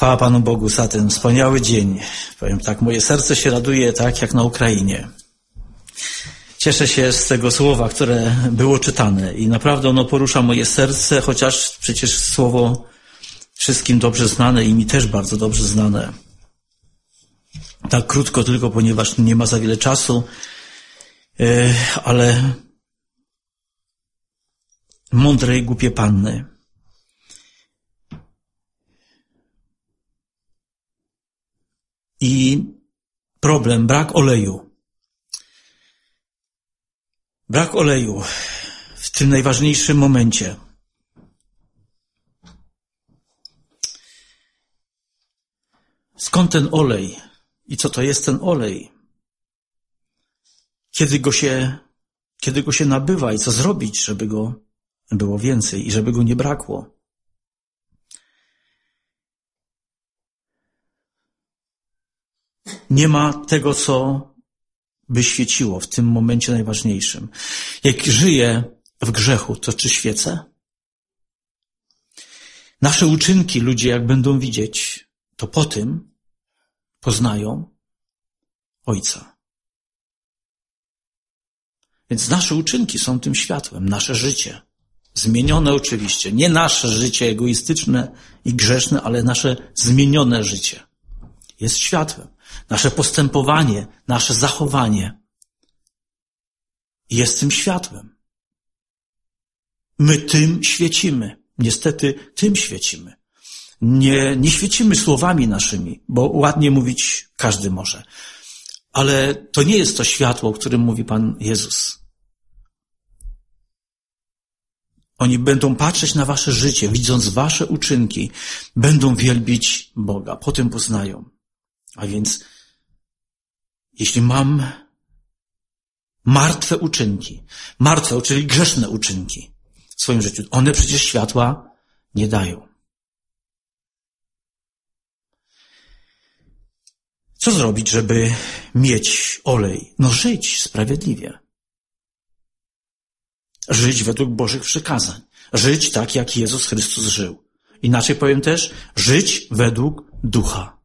Chwała Panu Bogu za ten wspaniały dzień. Powiem tak, moje serce się raduje tak jak na Ukrainie. Cieszę się z tego słowa, które było czytane i naprawdę ono porusza moje serce, chociaż przecież słowo wszystkim dobrze znane i mi też bardzo dobrze znane. Tak krótko tylko, ponieważ nie ma za wiele czasu, ale mądre i głupie panny. I problem, brak oleju. Brak oleju w tym najważniejszym momencie. Skąd ten olej? I co to jest ten olej? Kiedy go się nabywa i co zrobić, żeby go było więcej i żeby go nie brakło? Nie ma tego, co by świeciło w tym momencie najważniejszym. Jak żyję w grzechu, to czy świecę? Nasze uczynki ludzie, jak będą widzieć, to po tym poznają Ojca. Więc nasze uczynki są tym światłem, nasze życie. Zmienione oczywiście. Nie nasze życie egoistyczne i grzeszne, ale nasze zmienione życie. Jest światłem. Nasze postępowanie, nasze zachowanie jest tym światłem. My tym świecimy. Niestety tym świecimy. Nie świecimy słowami naszymi, bo ładnie mówić każdy może. Ale to nie jest to światło, o którym mówi Pan Jezus. Oni będą patrzeć na wasze życie, widząc wasze uczynki, będą wielbić Boga, potem poznają. A więc, jeśli mam martwe uczynki, czyli grzeszne uczynki w swoim życiu, one przecież światła nie dają. Co zrobić, żeby mieć olej? No żyć sprawiedliwie. Żyć według Bożych przykazań. Żyć tak, jak Jezus Chrystus żył. Inaczej powiem też, żyć według Ducha.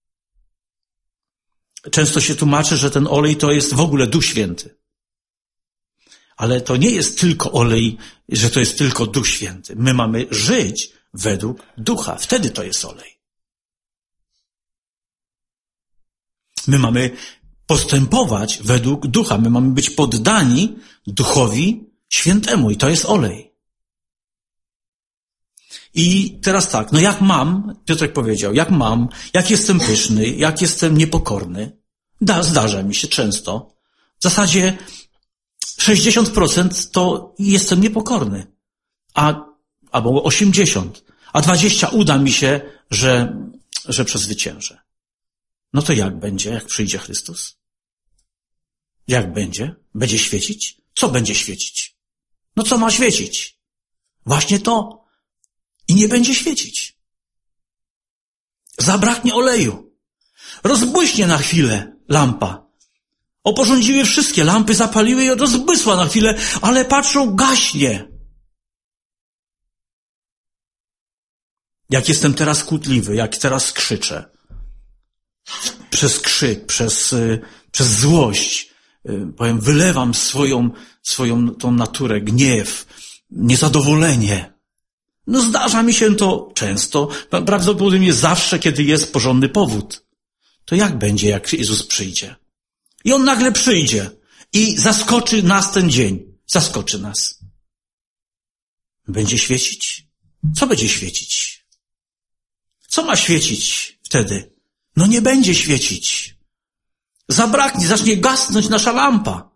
Często się tłumaczy, że ten olej to jest w ogóle Duch Święty. Ale to nie jest tylko olej, że to jest tylko Duch Święty. My mamy żyć według Ducha. Wtedy to jest olej. My mamy postępować według Ducha. My mamy być poddani Duchowi Świętemu. I to jest olej. I teraz tak, no jak mam, Piotrek powiedział, jak jestem pyszny, jak jestem niepokorny. Zdarza mi się często. W zasadzie 60% to jestem niepokorny. Albo 80%. A 20% uda mi się, że przezwyciężę. No to jak będzie, jak przyjdzie Chrystus? Jak będzie? Będzie świecić? Co będzie świecić? No co ma świecić? Właśnie to. I nie będzie świecić. Zabraknie oleju. Rozbłyśnie na chwilę lampa. Oporządziły wszystkie lampy, zapaliły i rozbłysła na chwilę, ale patrzą, gaśnie. Jak jestem teraz kłótliwy, jak teraz krzyczę. Przez krzyk, przez złość, wylewam swoją tą naturę, gniew, niezadowolenie. No zdarza mi się to często, prawdopodobnie zawsze, kiedy jest porządny powód. To jak będzie, jak Jezus przyjdzie? I On nagle przyjdzie i zaskoczy nas ten dzień. Zaskoczy nas. Będzie świecić? Co będzie świecić? Co ma świecić wtedy? No nie będzie świecić. Zabraknie, zacznie gasnąć nasza lampa.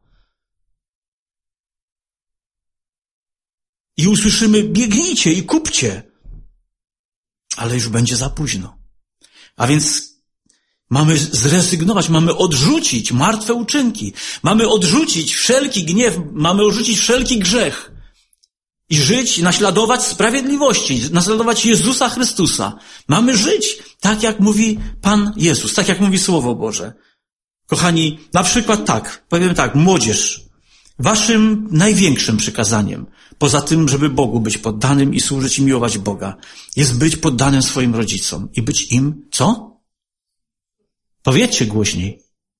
I usłyszymy, biegnijcie i kupcie. Ale już będzie za późno. A więc mamy zrezygnować, mamy odrzucić martwe uczynki. Mamy odrzucić wszelki gniew, mamy odrzucić wszelki grzech. I żyć, naśladować sprawiedliwości, naśladować Jezusa Chrystusa. Mamy żyć tak, jak mówi Pan Jezus, tak jak mówi Słowo Boże. Kochani, na przykład tak, powiem tak, młodzież. Waszym największym przykazaniem, poza tym, żeby Bogu być poddanym i służyć i miłować Boga, jest być poddanym swoim rodzicom i być im, co? Powiedzcie głośniej.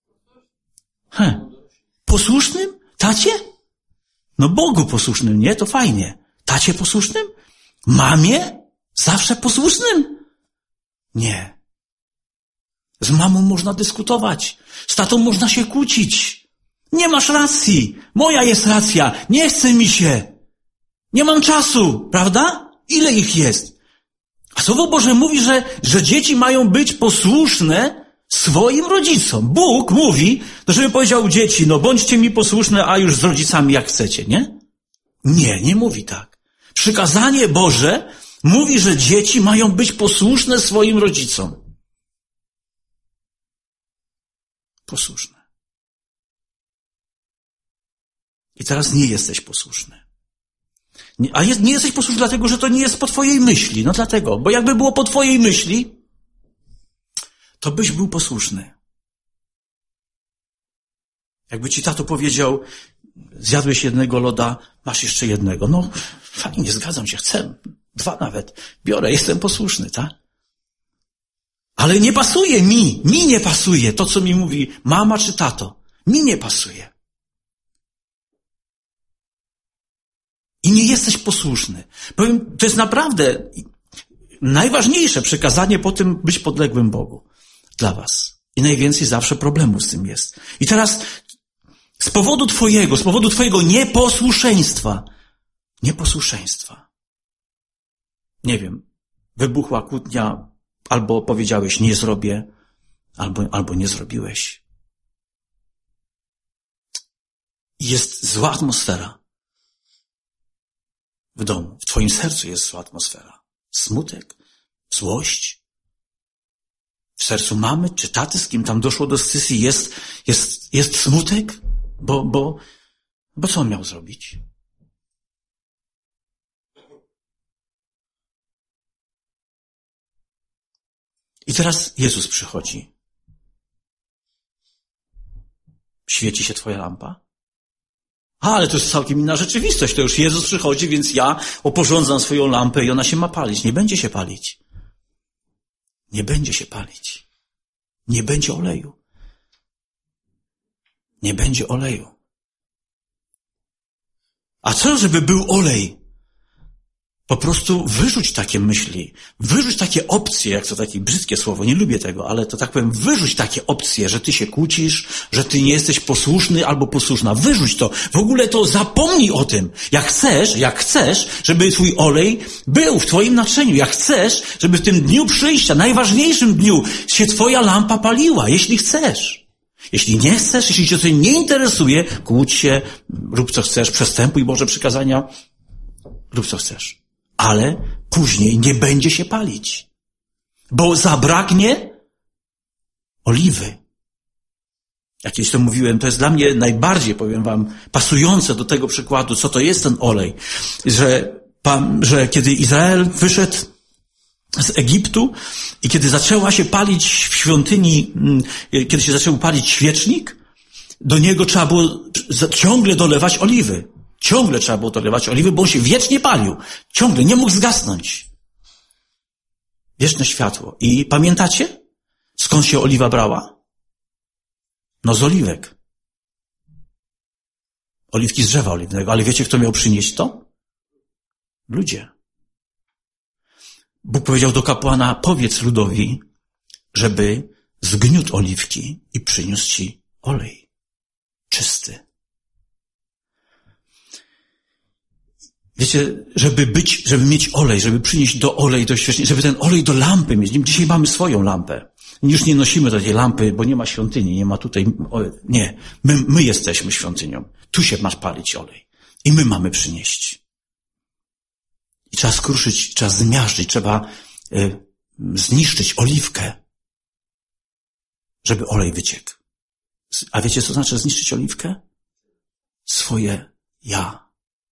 Posłusznym? Tacie? No Bogu posłusznym, nie? To fajnie. Tacie posłusznym? Mamie? Zawsze posłusznym? Nie. Z mamą można dyskutować. Z tatą można się kłócić. Nie masz racji. Moja jest racja. Nie chce mi się. Nie mam czasu, prawda? Ile ich jest? A Słowo Boże mówi, że dzieci mają być posłuszne swoim rodzicom. Bóg mówi, żeby powiedział dzieci, no bądźcie mi posłuszne, a już z rodzicami jak chcecie, nie? Nie, nie mówi tak. Przykazanie Boże mówi, że dzieci mają być posłuszne swoim rodzicom. Posłuszne. I teraz nie jesteś posłuszny. Nie jesteś posłuszny dlatego, że to nie jest po twojej myśli. No dlatego, bo jakby było po twojej myśli, to byś był posłuszny. Jakby ci tato powiedział, zjadłeś jednego loda, masz jeszcze jednego. No fajnie, zgadzam się, chcę. 2 nawet. Biorę, jestem posłuszny, tak? Ale nie pasuje mi nie pasuje to, co mi mówi mama czy tato. Mi nie pasuje. I nie jesteś posłuszny. Powiem, to jest naprawdę najważniejsze przekazanie po tym być podległym Bogu dla was. I najwięcej zawsze problemów z tym jest. I teraz z powodu twojego nieposłuszeństwa, nie wiem, wybuchła kłótnia, albo powiedziałeś nie zrobię, albo nie zrobiłeś. Jest zła atmosfera w domu. W twoim sercu jest zła atmosfera. Smutek, złość. W sercu mamy czy taty, z kim tam doszło do scysji, jest smutek, bo co on miał zrobić? I teraz Jezus przychodzi. Świeci się twoja lampa? Ale to jest całkiem inna rzeczywistość. To już Jezus przychodzi, więc ja oporządzam swoją lampę i ona się ma palić. Nie będzie się palić. Nie będzie się palić. Nie będzie oleju. Nie będzie oleju. A co, żeby był olej? Po prostu wyrzuć takie myśli, wyrzuć takie opcje, jak to takie brzydkie słowo, nie lubię tego, ale to tak powiem, wyrzuć takie opcje, że ty się kłócisz, że ty nie jesteś posłuszny albo posłuszna. Wyrzuć to. W ogóle to zapomnij o tym. Jak chcesz, żeby twój olej był w twoim naczyniu. Jak chcesz, żeby w tym dniu przyjścia, najważniejszym dniu, się twoja lampa paliła, jeśli chcesz. Jeśli nie chcesz, jeśli cię to nie interesuje, kłóć się, rób co chcesz, przestępuj Boże przykazania, rób co chcesz. Ale później nie będzie się palić, bo zabraknie oliwy. Jak kiedyś to mówiłem, to jest dla mnie najbardziej, powiem wam, pasujące do tego przykładu, co to jest ten olej. Że kiedy Izrael wyszedł z Egiptu i kiedy zaczęła się palić w świątyni, kiedy się zaczął palić świecznik, do niego trzeba było ciągle dolewać oliwy. Ciągle trzeba było dolewać oliwy, bo on się wiecznie palił. Ciągle, nie mógł zgasnąć. Wieczne światło. I pamiętacie, skąd się oliwa brała? No z oliwek. Oliwki z drzewa oliwnego. Ale wiecie, kto miał przynieść to? Ludzie. Bóg powiedział do kapłana, powiedz ludowi, żeby zgniótł oliwki i przyniósł ci olej. Czysty. Wiecie, żeby mieć olej, żeby przynieść olej do świecznika, żeby ten olej do lampy mieć. Dzisiaj mamy swoją lampę. Już nie nosimy takiej lampy, bo nie ma świątyni, nie ma tutaj, nie. My jesteśmy świątynią. Tu się masz palić olej. I my mamy przynieść. I trzeba skruszyć, trzeba zmiażdżyć, trzeba zniszczyć oliwkę, żeby olej wyciekł. A wiecie, co znaczy zniszczyć oliwkę? Swoje ja.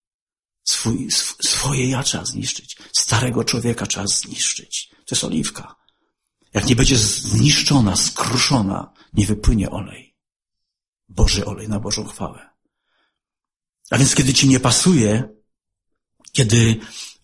Swoje ja trzeba zniszczyć. Starego człowieka trzeba zniszczyć. To jest oliwka. Jak nie będzie zniszczona, skruszona, nie wypłynie olej. Boży olej na Bożą chwałę. A więc kiedy ci nie pasuje, kiedy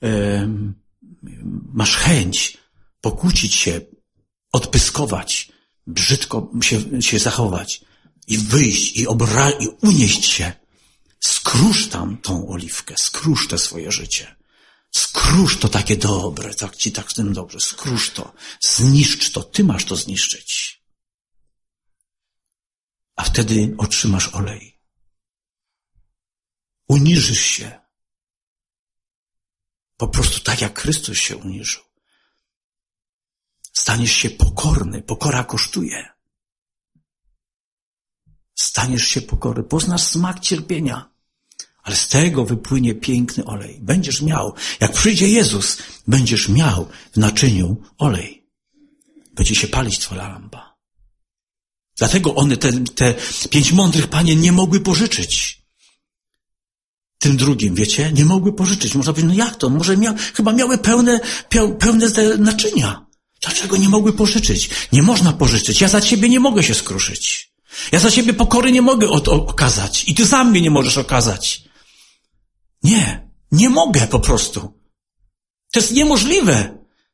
masz chęć pokłócić się, odpyskować, brzydko się zachować i wyjść i unieść się, skrusz tam tą oliwkę, skrusz te swoje życie. Skrusz to takie dobre, tak ci tak w tym dobrze, skrusz to, zniszcz to, ty masz to zniszczyć. A wtedy otrzymasz olej. Uniżysz się. Po prostu tak jak Chrystus się uniżył. Staniesz się pokorny, pokora kosztuje. Staniesz się pokorny, poznasz smak cierpienia. Ale z tego wypłynie piękny olej. Będziesz miał, jak przyjdzie Jezus, będziesz miał w naczyniu olej. Będzie się palić twoja lampa. Dlatego one, te 5 mądrych panien nie mogły pożyczyć. Tym drugim, wiecie, nie mogły pożyczyć. Można powiedzieć, no jak to? Może chyba miały pełne te naczynia. Dlaczego nie mogły pożyczyć? Nie można pożyczyć. Ja za ciebie nie mogę się skruszyć. Ja za ciebie pokory nie mogę okazać. I ty za mnie nie możesz okazać. Nie mogę po prostu. To jest niemożliwe.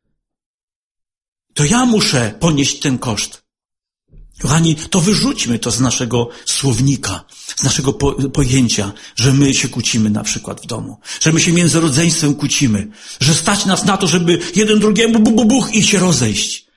To ja muszę ponieść ten koszt. Kochani, to wyrzućmy to z naszego słownika, z naszego pojęcia, że my się kłócimy na przykład w domu, że my się między rodzeństwem kłócimy, że stać nas na to, żeby jeden drugiemu buch i się rozejść.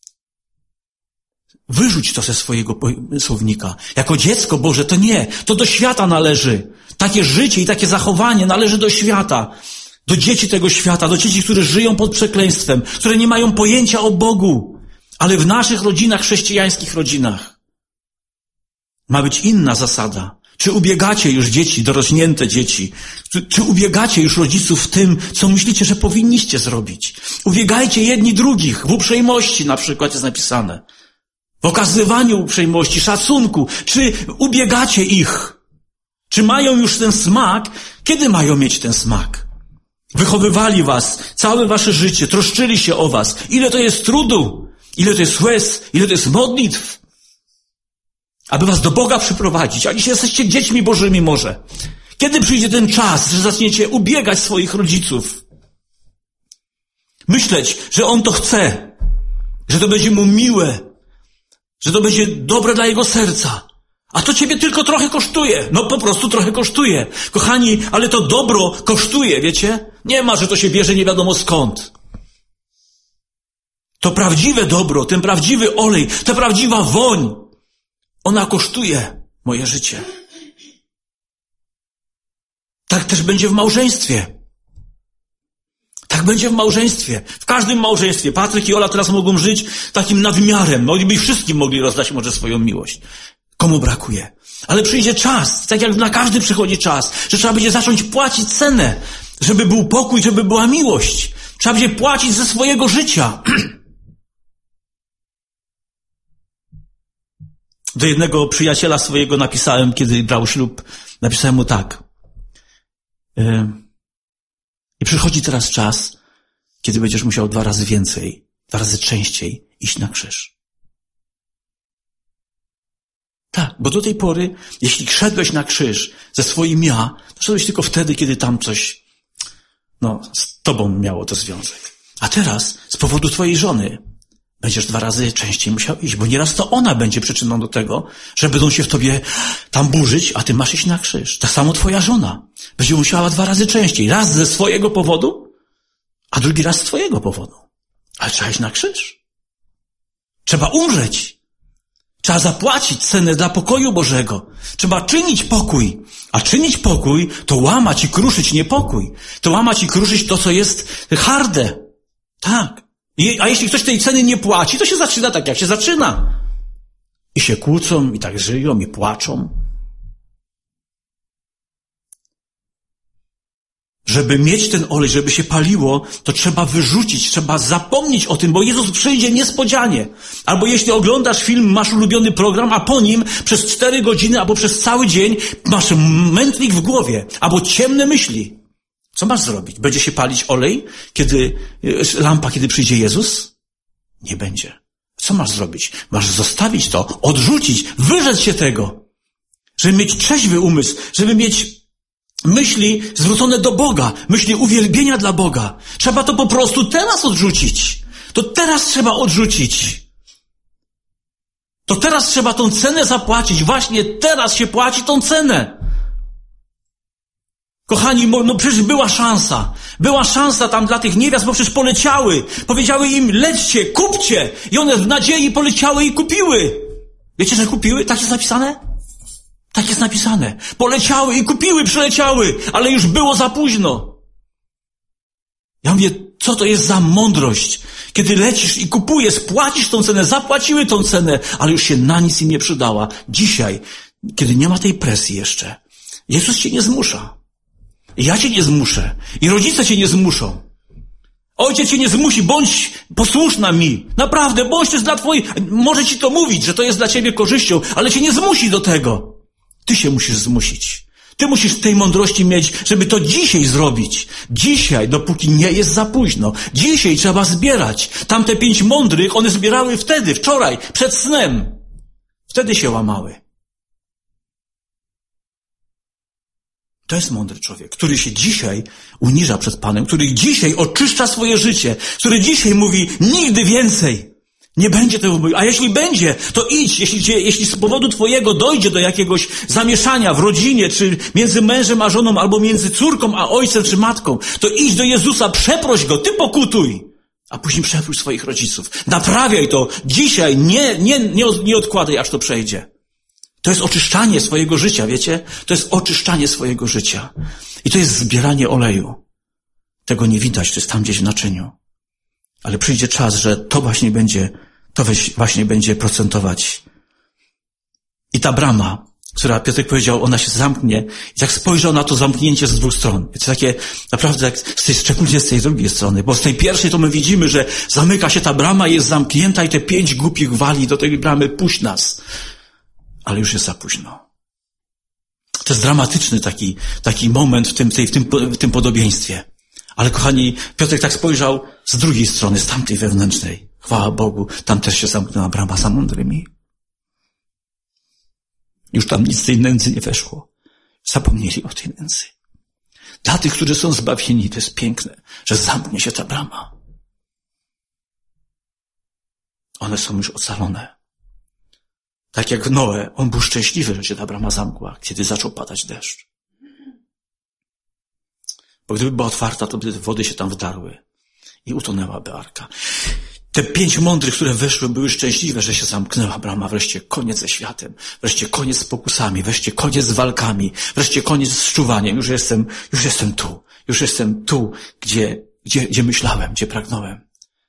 Wyrzuć to ze swojego słownika. Jako dziecko Boże to nie, to do świata należy. Takie życie i takie zachowanie należy do świata, do dzieci tego świata, do dzieci, które żyją pod przekleństwem, które nie mają pojęcia o Bogu. Ale w naszych rodzinach, chrześcijańskich rodzinach ma być inna zasada. Czy ubiegacie już dzieci, dorośnięte dzieci? Czy ubiegacie już rodziców w tym, co myślicie, że powinniście zrobić? Ubiegajcie jedni drugich, w uprzejmości na przykład jest napisane. W okazywaniu uprzejmości, szacunku. Czy ubiegacie ich? Czy mają już ten smak? Kiedy mają mieć ten smak? Wychowywali was całe wasze życie, troszczyli się o was. Ile to jest trudu? Ile to jest łez? Ile to jest modlitw? Aby was do Boga przyprowadzić. A dzisiaj jesteście dziećmi Bożymi może. Kiedy przyjdzie ten czas, że zaczniecie ubiegać swoich rodziców? Myśleć, że On to chce. Że to będzie Mu miłe. Że to będzie dobre dla Jego serca. A to ciebie tylko trochę kosztuje. No po prostu trochę kosztuje. Kochani, ale to dobro kosztuje, wiecie? Nie ma, że to się bierze nie wiadomo skąd. To prawdziwe dobro, ten prawdziwy olej, ta prawdziwa woń, ona kosztuje moje życie. Tak też będzie w małżeństwie. Tak będzie w małżeństwie. W każdym małżeństwie. Patryk i Ola teraz mogą żyć takim nadmiarem. Mogliby wszystkim mogli rozdać może swoją miłość. Komu brakuje. Ale przyjdzie czas, tak jak na każdy przychodzi czas, że trzeba będzie zacząć płacić cenę, żeby był pokój, żeby była miłość. Trzeba będzie płacić ze swojego życia. Do jednego przyjaciela swojego napisałem, kiedy brał ślub, napisałem mu tak. I przychodzi teraz czas, kiedy będziesz musiał 2 razy więcej, 2 razy częściej iść na krzyż. Tak, bo do tej pory, jeśli szedłeś na krzyż ze swoim ja, to szedłeś tylko wtedy, kiedy tam coś, z tobą miało to związek. A teraz, z powodu twojej żony, będziesz 2 razy częściej musiał iść, bo nieraz to ona będzie przyczyną do tego, że będą się w tobie tam burzyć, a ty masz iść na krzyż. Tak samo twoja żona będzie musiała 2 razy częściej. Raz ze swojego powodu, a drugi raz z twojego powodu. Ale trzeba iść na krzyż. Trzeba umrzeć. Trzeba zapłacić cenę dla pokoju Bożego. Trzeba czynić pokój. A czynić pokój to łamać i kruszyć niepokój. To łamać i kruszyć to, co jest harde. Tak. A jeśli ktoś tej ceny nie płaci, to się zaczyna tak, jak się zaczyna. I się kłócą, i tak żyją, i płaczą. Żeby mieć ten olej, żeby się paliło, to trzeba wyrzucić, trzeba zapomnieć o tym, bo Jezus przyjdzie niespodzianie. Albo jeśli oglądasz film, masz ulubiony program, a po nim przez 4 godziny albo przez cały dzień masz mętlik w głowie, albo ciemne myśli. Co masz zrobić? Będzie się palić olej, lampa, kiedy przyjdzie Jezus? Nie będzie. Co masz zrobić? Masz zostawić to, odrzucić, wyrzec się tego. Żeby mieć trzeźwy umysł, żeby mieć myśli zwrócone do Boga, myśli uwielbienia dla Boga. Trzeba to po prostu teraz odrzucić. To teraz trzeba odrzucić. To teraz trzeba tą cenę zapłacić. Właśnie teraz się płaci tą cenę. Kochani, no przecież była szansa. Była szansa tam dla tych niewiast, bo przecież poleciały. Powiedziały im, lećcie, kupcie. I one w nadziei poleciały i kupiły. Wiecie, że kupiły? Tak jest napisane? Tak jest napisane. Poleciały i kupiły, przyleciały, ale już było za późno. Ja mówię, co to jest za mądrość? Kiedy lecisz i kupujesz, płacisz tą cenę, zapłaciły tą cenę, ale już się na nic im nie przydała. Dzisiaj, kiedy nie ma tej presji jeszcze, Jezus cię nie zmusza. Ja cię nie zmuszę. I rodzice cię nie zmuszą. Ojciec cię nie zmusi, bądź posłuszna mi. Naprawdę, bądź też dla twojej... Może ci to mówić, że to jest dla ciebie korzyścią, ale cię nie zmusi do tego. Ty się musisz zmusić. Ty musisz tej mądrości mieć, żeby to dzisiaj zrobić. Dzisiaj, dopóki nie jest za późno. Dzisiaj trzeba zbierać. Tamte 5 mądrych, one zbierały wtedy, wczoraj, przed snem. Wtedy się łamały. To jest mądry człowiek, który się dzisiaj uniża przed Panem, który dzisiaj oczyszcza swoje życie, który dzisiaj mówi, nigdy więcej nie będzie tego mówił. A jeśli będzie, to idź. Jeśli z powodu twojego dojdzie do jakiegoś zamieszania w rodzinie, czy między mężem a żoną, albo między córką a ojcem, czy matką, to idź do Jezusa, przeproś Go, ty pokutuj, a później przeproś swoich rodziców. Naprawiaj to dzisiaj, nie odkładaj, aż to przejdzie. To jest oczyszczanie swojego życia, wiecie? To jest oczyszczanie swojego życia. I to jest zbieranie oleju. Tego nie widać, to jest tam gdzieś w naczyniu. Ale przyjdzie czas, że to właśnie będzie procentować. I ta brama, która Piotrek powiedział, ona się zamknie. I jak spojrzał na to zamknięcie z 2 stron. Wiecie, takie naprawdę szczególnie z tej drugiej strony. Bo z tej pierwszej to my widzimy, że zamyka się ta brama, jest zamknięta i te 5 głupich wali do tej bramy, puść nas. Ale już jest za późno. To jest dramatyczny taki moment w tym podobieństwie. Ale kochani, Piotrek tak spojrzał z drugiej strony, z tamtej wewnętrznej. Chwała Bogu, tam też się zamknęła brama za mądrymi. Już tam nic z tej nędzy nie weszło. Zapomnieli o tej nędzy. Dla tych, którzy są zbawieni, to jest piękne, że zamknie się ta brama. One są już ocalone. Tak jak Noe, on był szczęśliwy, że się ta brama zamkła, kiedy zaczął padać deszcz. Bo gdyby była otwarta, to by wody się tam wdarły i utonęłaby arka. Te 5 mądrych, które weszły, były szczęśliwe, że się zamknęła brama. Wreszcie koniec ze światem. Wreszcie koniec z pokusami. Wreszcie koniec z walkami. Wreszcie koniec z szczuwaniem. Już jestem tu. Już jestem tu, gdzie myślałem, gdzie pragnąłem.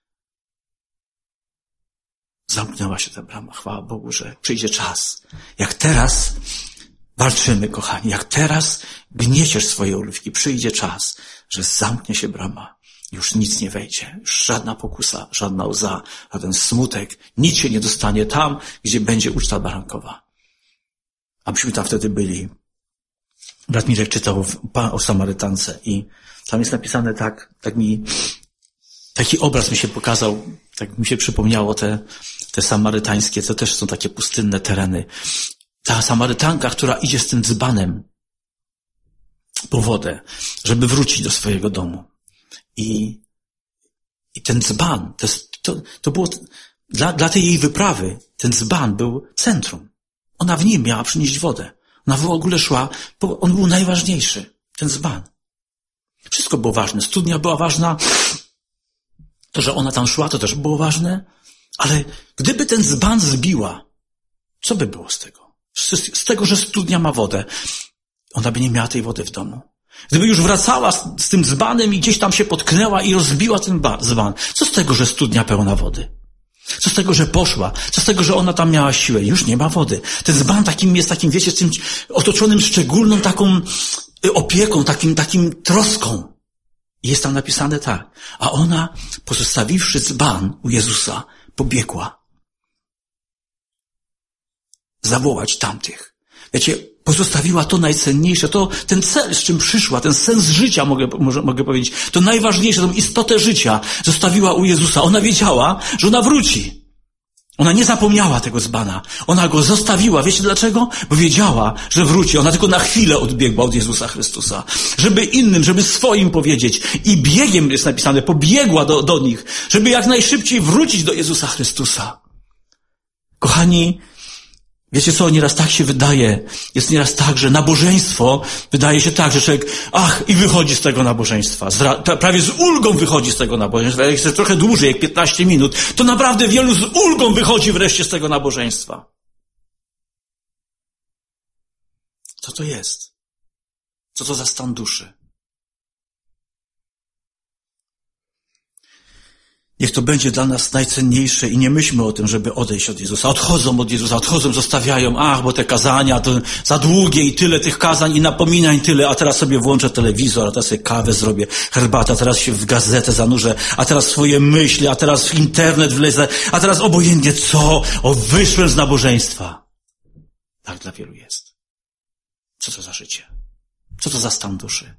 Zamknęła się ta brama. Chwała Bogu, że przyjdzie czas. Jak teraz walczymy, kochani, jak teraz gnieciesz swoje oliwki, przyjdzie czas, że zamknie się brama. Już nic nie wejdzie. Już żadna pokusa, żadna łza, żaden smutek. Nic się nie dostanie tam, gdzie będzie uczta barankowa. Abyśmy tam wtedy byli. Brat Mirek czytał o Samarytance i tam jest napisane taki obraz mi się pokazał, tak mi się przypomniało te samarytańskie, to też są takie pustynne tereny. Ta Samarytanka, która idzie z tym dzbanem po wodę, żeby wrócić do swojego domu. I ten dzban, to było, dla tej jej wyprawy, ten dzban był centrum. Ona w nim miała przynieść wodę. Ona w ogóle szła, bo on był najważniejszy, ten dzban. Wszystko było ważne. Studnia była ważna. To, że ona tam szła, to też było ważne. Ale gdyby ten dzban zbiła, co by było z tego? Z tego, że studnia ma wodę. Ona by nie miała tej wody w domu. Gdyby już wracała z tym dzbanem i gdzieś tam się potknęła i rozbiła ten dzban. Co z tego, że studnia pełna wody? Co z tego, że poszła? Co z tego, że ona tam miała siłę? Już nie ma wody. Ten dzban jest takim, wiecie, z tym otoczonym szczególną taką opieką, takim troską. I jest tam napisane tak. A ona, pozostawiwszy dzban u Jezusa, pobiegła zawołać tamtych. Wiecie, pozostawiła to najcenniejsze, ten cel, z czym przyszła, ten sens życia, mogę powiedzieć, to najważniejsze, tą istotę życia zostawiła u Jezusa. Ona wiedziała, że ona wróci. Ona nie zapomniała tego dzbana. Ona go zostawiła. Wiecie dlaczego? Bo wiedziała, że wróci. Ona tylko na chwilę odbiegła od Jezusa Chrystusa. Żeby innym, żeby swoim powiedzieć. I biegiem jest napisane, pobiegła do nich, żeby jak najszybciej wrócić do Jezusa Chrystusa. Kochani, wiecie co, nieraz tak się wydaje, jest nieraz tak, że nabożeństwo wydaje się tak, że człowiek, i wychodzi z tego nabożeństwa. Prawie z ulgą wychodzi z tego nabożeństwa. Jak jest trochę dłużej, jak 15 minut, to naprawdę wielu z ulgą wychodzi wreszcie z tego nabożeństwa. Co to jest? Co to za stan duszy? Niech to będzie dla nas najcenniejsze i nie myślmy o tym, żeby odejść od Jezusa. Odchodzą od Jezusa, zostawiają, bo te kazania to za długie i tyle tych kazań i napominań tyle, a teraz sobie włączę telewizor, a teraz sobie kawę zrobię, herbatę, a teraz się w gazetę zanurzę, a teraz swoje myśli, a teraz w internet wlezę, a teraz obojętnie co, wyszłem z nabożeństwa. Tak dla wielu jest. Co to za życie? Co to za stan duszy?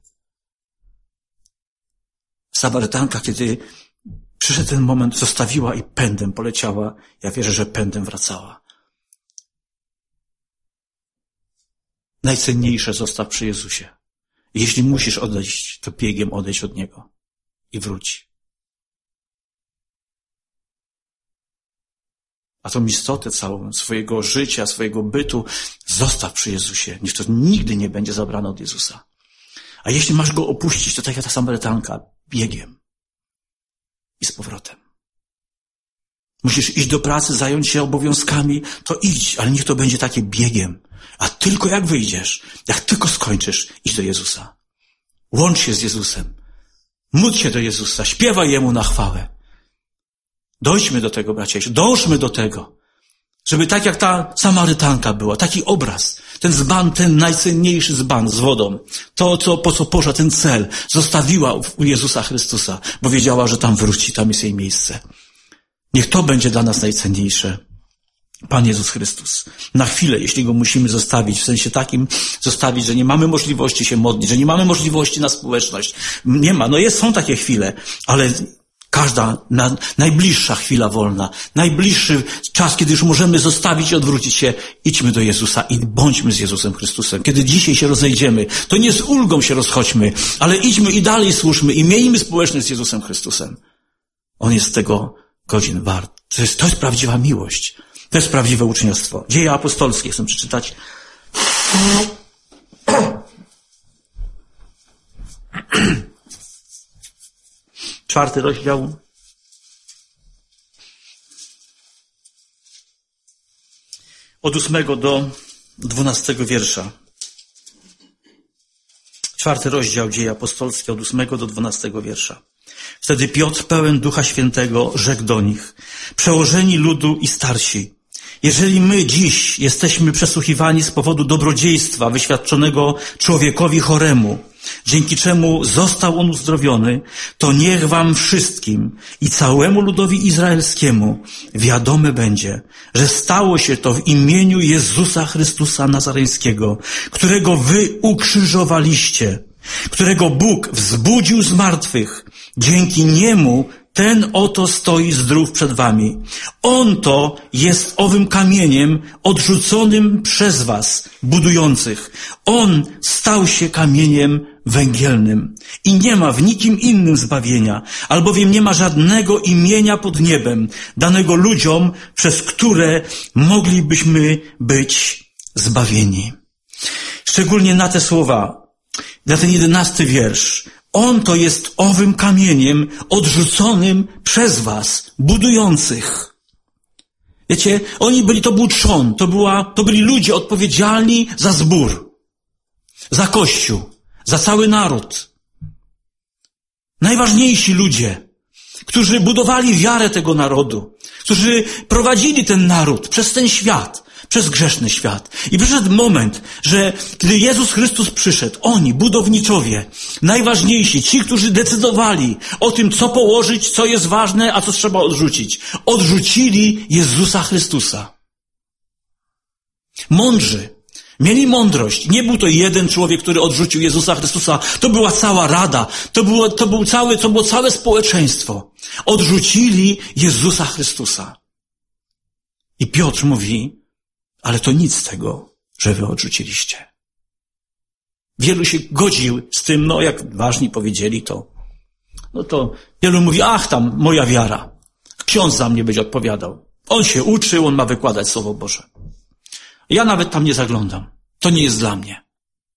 Samarytanka, kiedy przyszedł ten moment, zostawiła i pędem poleciała. Ja wierzę, że pędem wracała. Najcenniejsze zostaw przy Jezusie. Jeśli musisz odejść, to biegiem odejdź od Niego i wróć. A tą istotę całą swojego życia, swojego bytu zostaw przy Jezusie. Niech to nigdy nie będzie zabrane od Jezusa. A jeśli masz Go opuścić, to tak jak ta Samarytanka, biegiem. I z powrotem. Musisz iść do pracy, zająć się obowiązkami, to idź, ale niech to będzie takie biegiem. A tylko jak wyjdziesz, jak tylko skończysz, idź do Jezusa. Łącz się z Jezusem. Módl się do Jezusa, śpiewaj Jemu na chwałę. Dojdźmy do tego, bracia, dążmy do tego, żeby tak jak ta Samarytanka była, taki obraz, ten dzban, ten najcenniejszy dzban z wodą, po co poszła, ten cel, zostawiła u Jezusa Chrystusa, bo wiedziała, że tam wróci, tam jest jej miejsce. Niech to będzie dla nas najcenniejsze. Pan Jezus Chrystus. Na chwilę, jeśli Go musimy zostawić, w sensie takim zostawić, że nie mamy możliwości się modlić, że nie mamy możliwości na społeczność. Nie ma, są takie chwile, ale każda najbliższa chwila wolna, najbliższy czas, kiedy już możemy zostawić i odwrócić się, idźmy do Jezusa i bądźmy z Jezusem Chrystusem. Kiedy dzisiaj się rozejdziemy, to nie z ulgą się rozchodźmy, ale idźmy i dalej służmy i miejmy społeczność z Jezusem Chrystusem. On jest tego godzin wart. To jest prawdziwa miłość. To jest prawdziwe uczniostwo. Dzieje apostolskie chcę przeczytać. Czwarty rozdział. Od 8 do 12 wiersza. 4 rozdział Dzieje apostolskie od 8 do 12 wiersza. Wtedy Piotr, pełen Ducha Świętego, rzekł do nich: przełożeni ludu i starsi, jeżeli my dziś jesteśmy przesłuchiwani z powodu dobrodziejstwa wyświadczonego człowiekowi choremu, dzięki czemu został on uzdrowiony, to niech wam wszystkim i całemu ludowi izraelskiemu wiadome będzie, że stało się to w imieniu Jezusa Chrystusa Nazareńskiego, którego wy ukrzyżowaliście, którego Bóg wzbudził z martwych. Dzięki Niemu ten oto stoi zdrów przed wami. On to jest owym kamieniem odrzuconym przez was, budujących. On stał się kamieniem węgielnym i nie ma w nikim innym zbawienia, albowiem nie ma żadnego imienia pod niebem danego ludziom, przez które moglibyśmy być zbawieni. Szczególnie na te słowa, na ten 11 wiersz. On to jest owym kamieniem odrzuconym przez was, budujących. Wiecie, to był trzon, to byli ludzie odpowiedzialni za zbór, za Kościół, za cały naród. Najważniejsi ludzie, którzy budowali wiarę tego narodu, którzy prowadzili ten naród przez ten świat, przez grzeszny świat. I przyszedł moment, że kiedy Jezus Chrystus przyszedł, oni, budowniczowie, najważniejsi, ci, którzy decydowali o tym, co położyć, co jest ważne, a co trzeba odrzucić, odrzucili Jezusa Chrystusa. Mądrzy, mieli mądrość. Nie był to jeden człowiek, który odrzucił Jezusa Chrystusa. To była cała rada. To było całe społeczeństwo. Odrzucili Jezusa Chrystusa. I Piotr mówi, ale to nic z tego, że wy odrzuciliście. Wielu się godził z tym, jak ważni powiedzieli to. To wielu mówi, ach tam, moja wiara. Ksiądz za mnie będzie odpowiadał. On się uczył, on ma wykładać Słowo Boże. Ja nawet tam nie zaglądam. To nie jest dla mnie.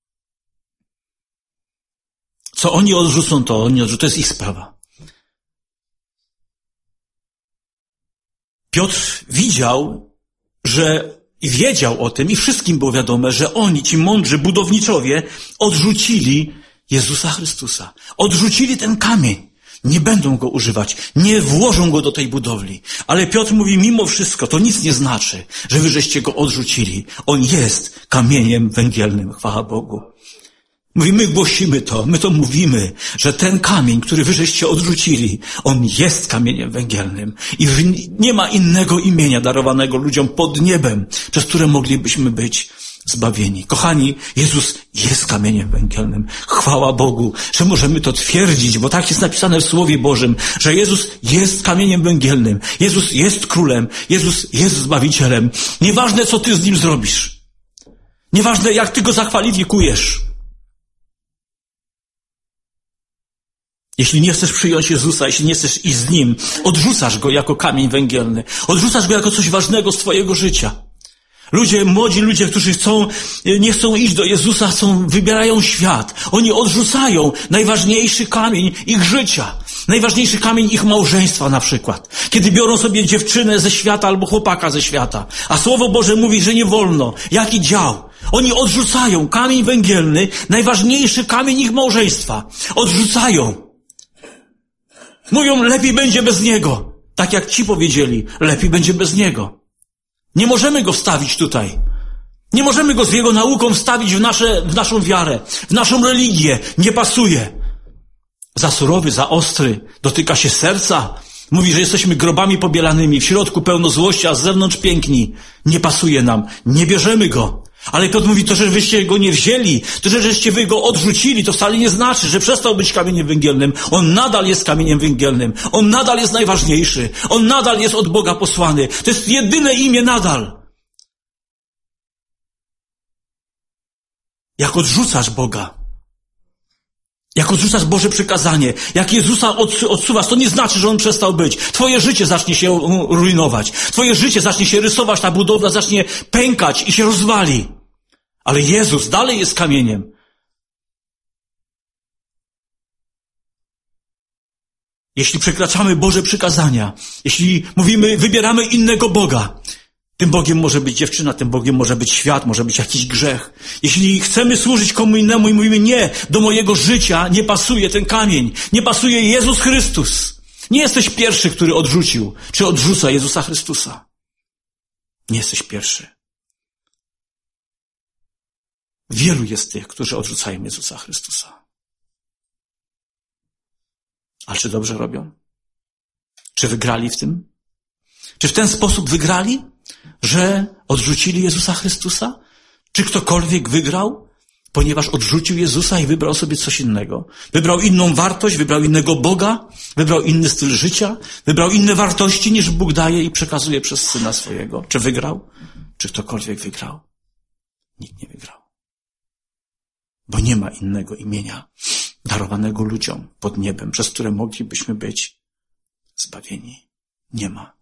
Co oni odrzucą, to jest ich sprawa. Piotr widział, i wiedział o tym i wszystkim było wiadome, że oni, ci mądrzy budowniczowie, odrzucili Jezusa Chrystusa. Odrzucili ten kamień. Nie będą go używać. Nie włożą go do tej budowli. Ale Piotr mówi, mimo wszystko, to nic nie znaczy, że wy żeście go odrzucili. On jest kamieniem węgielnym. Chwała Bogu. Mówi, my głosimy to, my to mówimy, że ten kamień, który wy żeście odrzucili, on jest kamieniem węgielnym. I nie ma innego imienia darowanego ludziom pod niebem, przez które moglibyśmy być zbawieni. Kochani, Jezus jest kamieniem węgielnym. Chwała Bogu, że możemy to twierdzić, bo tak jest napisane w Słowie Bożym, że Jezus jest kamieniem węgielnym. Jezus jest królem. Jezus jest Zbawicielem. Nieważne, co ty z nim zrobisz. Nieważne, jak ty go zakwalifikujesz. Jeśli nie chcesz przyjąć Jezusa, jeśli nie chcesz iść z Nim, odrzucasz Go jako kamień węgielny. Odrzucasz Go jako coś ważnego z twojego życia. Młodzi ludzie, którzy nie chcą iść do Jezusa, wybierają świat. Oni odrzucają najważniejszy kamień ich życia. Najważniejszy kamień ich małżeństwa na przykład. Kiedy biorą sobie dziewczynę ze świata albo chłopaka ze świata. A Słowo Boże mówi, że nie wolno. Jaki dział? Oni odrzucają kamień węgielny, najważniejszy kamień ich małżeństwa. Odrzucają. Mówią, lepiej będzie bez niego. Tak jak ci powiedzieli, lepiej będzie bez niego. Nie możemy go wstawić tutaj. Nie możemy go z jego nauką wstawić w naszą wiarę, w naszą religię. Nie pasuje. Za surowy, za ostry, dotyka się serca. Mówi, że jesteśmy grobami pobielanymi, w środku pełno złości, a z zewnątrz piękni. Nie pasuje nam. Nie bierzemy go. Ale Piotr mówi, to, że wyście go nie wzięli, to, że żeście wy go odrzucili, to wcale nie znaczy, że przestał być kamieniem węgielnym. On nadal jest kamieniem węgielnym. On nadal jest najważniejszy. On nadal jest od Boga posłany. To jest jedyne imię nadal. Jak odrzucasz Boga, jak odrzucasz Boże przykazanie, jak Jezusa odsuwasz, to nie znaczy, że On przestał być. Twoje życie zacznie się rujnować. Twoje życie zacznie się rysować, ta budowla zacznie pękać i się rozwali. Ale Jezus dalej jest kamieniem. Jeśli przekraczamy Boże przykazania, jeśli mówimy, wybieramy innego Boga, tym Bogiem może być dziewczyna, tym Bogiem może być świat, może być jakiś grzech. Jeśli chcemy służyć komu innemu i mówimy, nie, do mojego życia nie pasuje ten kamień, nie pasuje Jezus Chrystus. Nie jesteś pierwszy, który odrzucił, czy odrzuca Jezusa Chrystusa. Nie jesteś pierwszy. Wielu jest tych, którzy odrzucają Jezusa Chrystusa. Ale czy dobrze robią? Czy wygrali w tym? Czy w ten sposób wygrali, że odrzucili Jezusa Chrystusa? Czy ktokolwiek wygrał, ponieważ odrzucił Jezusa i wybrał sobie coś innego? Wybrał inną wartość, wybrał innego Boga, wybrał inny styl życia, wybrał inne wartości niż Bóg daje i przekazuje przez Syna swojego. Czy wygrał? Czy ktokolwiek wygrał? Nikt nie wygrał. Bo nie ma innego imienia darowanego ludziom pod niebem, przez które moglibyśmy być zbawieni. Nie ma.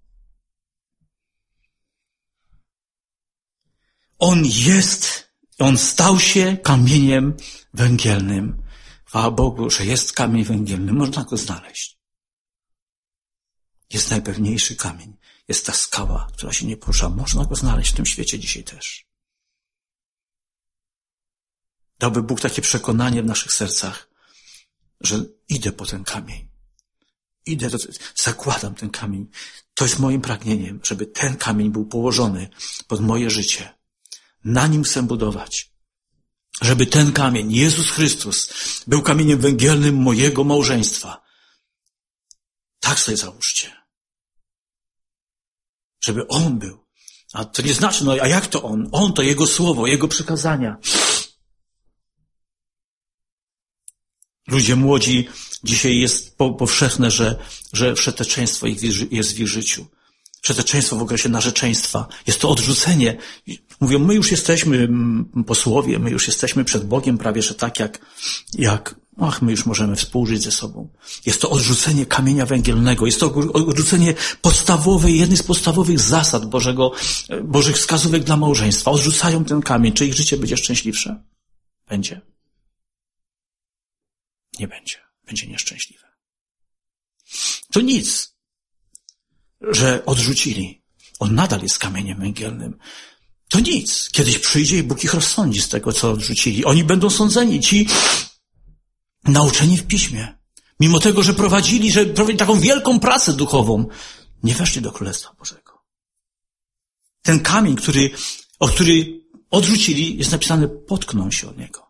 On stał się kamieniem węgielnym. Chwała Bogu, że jest kamień węgielny. Można go znaleźć. Jest najpewniejszy kamień. Jest ta skała, która się nie porusza. Można go znaleźć w tym świecie dzisiaj też. Dałby Bóg takie przekonanie w naszych sercach, że idę po ten kamień. Zakładam ten kamień. To jest moim pragnieniem, żeby ten kamień był położony pod moje życie. Na nim chcę budować. Żeby ten kamień, Jezus Chrystus, był kamieniem węgielnym mojego małżeństwa. Tak sobie załóżcie. Żeby On był. A to nie znaczy, a jak to On? On to Jego słowo, Jego przykazania. Ludzie młodzi, dzisiaj jest powszechne, że wszeteczeństwo jest w ich życiu. Przedeczeństwo w okresie narzeczeństwa. Jest to odrzucenie. Mówią, my już jesteśmy posłowie, my już jesteśmy przed Bogiem prawie, że tak my już możemy współżyć ze sobą. Jest to odrzucenie kamienia węgielnego. Jest to odrzucenie jednej z podstawowych zasad Bożych wskazówek dla małżeństwa. Odrzucają ten kamień. Czy ich życie będzie szczęśliwsze? Będzie. Nie będzie. Będzie nieszczęśliwe. To nic, że odrzucili. On nadal jest kamieniem węgielnym. To nic. Kiedyś przyjdzie i Bóg ich rozsądzi z tego, co odrzucili. Oni będą sądzeni, ci nauczeni w Piśmie. Mimo tego, że prowadzili taką wielką pracę duchową, nie weszli do Królestwa Bożego. Ten kamień, który odrzucili, jest napisane, potkną się od niego.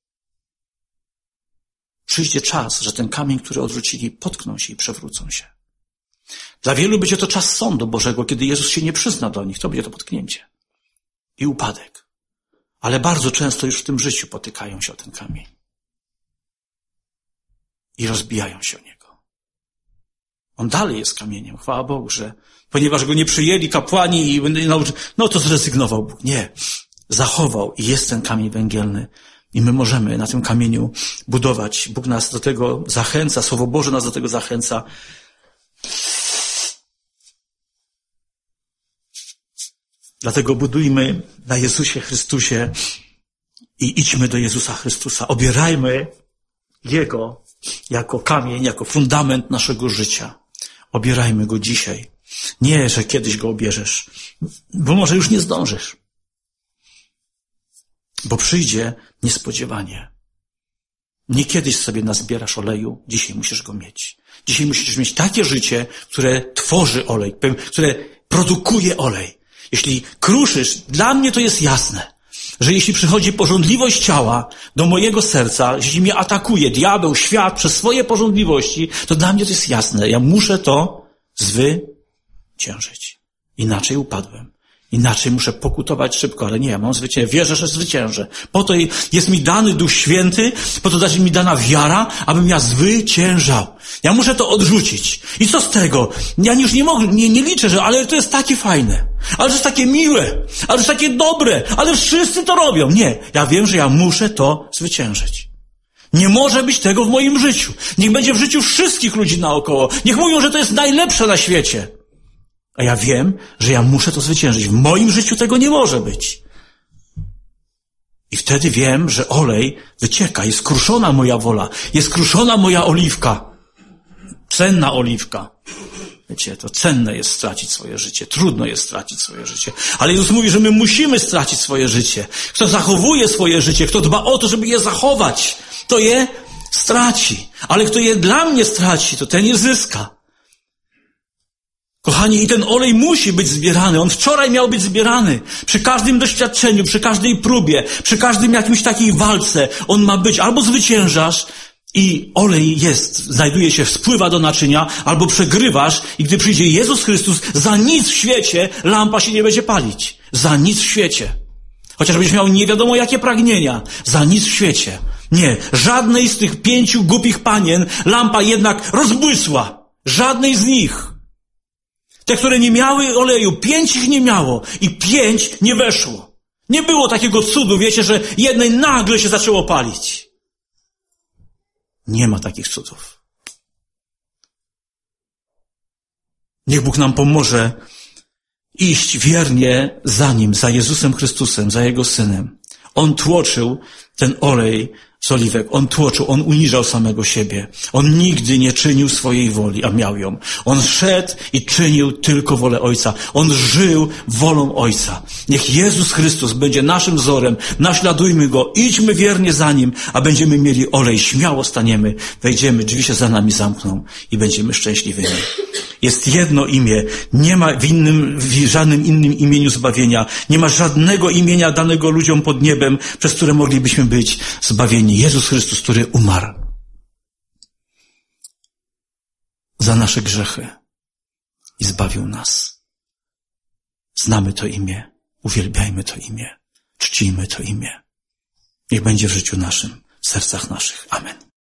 Przyjdzie czas, że ten kamień, który odrzucili, potkną się i przewrócą się. Dla wielu będzie to czas sądu Bożego, kiedy Jezus się nie przyzna do nich. To będzie to potknięcie i upadek. Ale bardzo często już w tym życiu potykają się o ten kamień. I rozbijają się o niego. On dalej jest kamieniem. Chwała Bogu, że ponieważ go nie przyjęli kapłani to zrezygnował Bóg. Nie. Zachował i jest ten kamień węgielny. I my możemy na tym kamieniu budować. Bóg nas do tego zachęca, Słowo Boże nas do tego zachęca. Dlatego budujmy na Jezusie Chrystusie i idźmy do Jezusa Chrystusa. Obierajmy Jego jako kamień, jako fundament naszego życia. Obierajmy Go dzisiaj. Nie, że kiedyś Go obierzesz, bo może już nie zdążysz. Bo przyjdzie niespodziewanie. Nie kiedyś sobie nazbierasz oleju, dzisiaj musisz go mieć. Dzisiaj musisz mieć takie życie, które tworzy olej, które produkuje olej. Jeśli kruszysz, dla mnie to jest jasne, że jeśli przychodzi pożądliwość ciała do mojego serca, jeśli mnie atakuje diabeł, świat przez swoje pożądliwości, to dla mnie to jest jasne. Ja muszę to zwyciężyć. Inaczej upadłem. Inaczej muszę pokutować szybko, ale nie, ja mam zwyciężę. Wierzę, że zwyciężę. Po to jest mi dany Duch Święty, po to jest mi dana wiara, abym ja zwyciężał. Ja muszę to odrzucić. I co z tego? Ja już nie liczę, ale to jest takie fajne. Ale to jest takie miłe. Ale to jest takie dobre. Ale wszyscy to robią. Nie. Ja wiem, że ja muszę to zwyciężyć. Nie może być tego w moim życiu. Niech będzie w życiu wszystkich ludzi naokoło. Niech mówią, że to jest najlepsze na świecie. A ja wiem, że ja muszę to zwyciężyć. W moim życiu tego nie może być. I wtedy wiem, że olej wycieka. Jest kruszona moja wola. Jest kruszona moja oliwka. Cenna oliwka. Wiecie, to cenne jest stracić swoje życie. Trudno jest stracić swoje życie. Ale Jezus mówi, że my musimy stracić swoje życie. Kto zachowuje swoje życie, kto dba o to, żeby je zachować, to je straci. Ale kto je dla mnie straci, to ten je zyska. Kochani, i ten olej musi być zbierany. On wczoraj miał być zbierany. Przy każdym doświadczeniu, przy każdej próbie, przy każdym jakimś takiej walce, on ma być. Albo zwyciężasz i olej znajduje się, spływa do naczynia, albo przegrywasz i gdy przyjdzie Jezus Chrystus, za nic w świecie lampa się nie będzie palić. Za nic w świecie. Chociażbyś miał nie wiadomo jakie pragnienia. Za nic w świecie. Nie. Żadnej z tych 5 głupich panien lampa jednak rozbłysła. Żadnej z nich. Te, które nie miały oleju, 5 ich nie miało i 5 nie weszło. Nie było takiego cudu, wiecie, że jednej nagle się zaczęło palić. Nie ma takich cudów. Niech Bóg nam pomoże iść wiernie za Nim, za Jezusem Chrystusem, za Jego Synem. On tłoczył ten olej z oliwek. On tłoczył, on uniżał samego siebie. On nigdy nie czynił swojej woli, a miał ją. On szedł i czynił tylko wolę Ojca. On żył wolą Ojca. Niech Jezus Chrystus będzie naszym wzorem. Naśladujmy Go, idźmy wiernie za Nim, a będziemy mieli olej. Śmiało staniemy, wejdziemy, drzwi się za nami zamkną i będziemy szczęśliwymi. Jest jedno imię. Nie ma w żadnym innym imieniu zbawienia. Nie ma żadnego imienia danego ludziom pod niebem, przez które moglibyśmy być zbawieni. Jezus Chrystus, który umarł za nasze grzechy i zbawił nas. Znamy to imię, uwielbiajmy to imię, czcimy to imię. Niech będzie w życiu naszym, w sercach naszych. Amen.